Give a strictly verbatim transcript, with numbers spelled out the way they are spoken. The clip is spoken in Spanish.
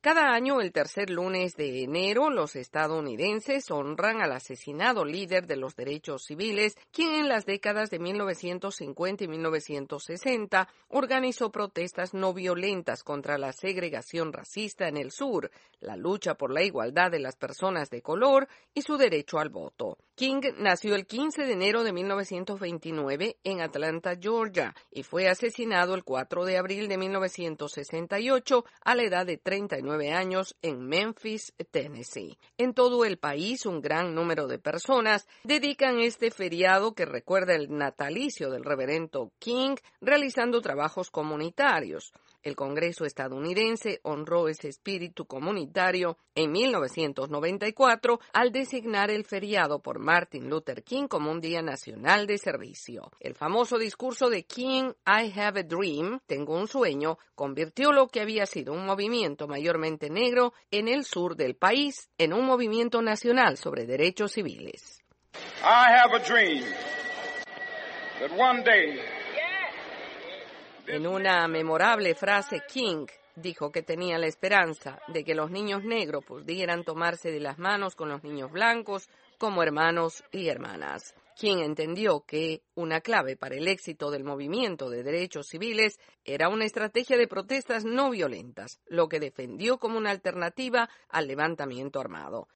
Cada año, el tercer lunes de enero, los estadounidenses honran al asesinado líder de los derechos civiles, quien en las décadas de mil novecientos cincuenta y mil novecientos sesenta organizó protestas no violentas contra la segregación racista en el sur, la lucha por la igualdad de las personas de color y su derecho al voto. King nació el quince de enero de mil novecientos veintinueve en Atlanta, Georgia, y fue asesinado el cuatro de abril de mil novecientos sesenta y ocho a la edad de treinta y nueve años en Memphis, Tennessee. En todo el país, un gran número de personas dedican este feriado que recuerda el natalicio del reverendo King, realizando trabajos comunitarios. El Congreso estadounidense honró ese espíritu comunitario en mil novecientos noventa y cuatro al designar el feriado por Martin Luther King como un día nacional de servicio. El famoso discurso de King, I have a dream, tengo un sueño, convirtió lo que había sido un movimiento mayormente negro en el sur del país en un movimiento nacional sobre derechos civiles. I have a dream that one day En una memorable frase, King dijo que tenía la esperanza de que los niños negros pudieran tomarse de las manos con los niños blancos como hermanos y hermanas. King entendió que una clave para el éxito del movimiento de derechos civiles era una estrategia de protestas no violentas, lo que defendió como una alternativa al levantamiento armado.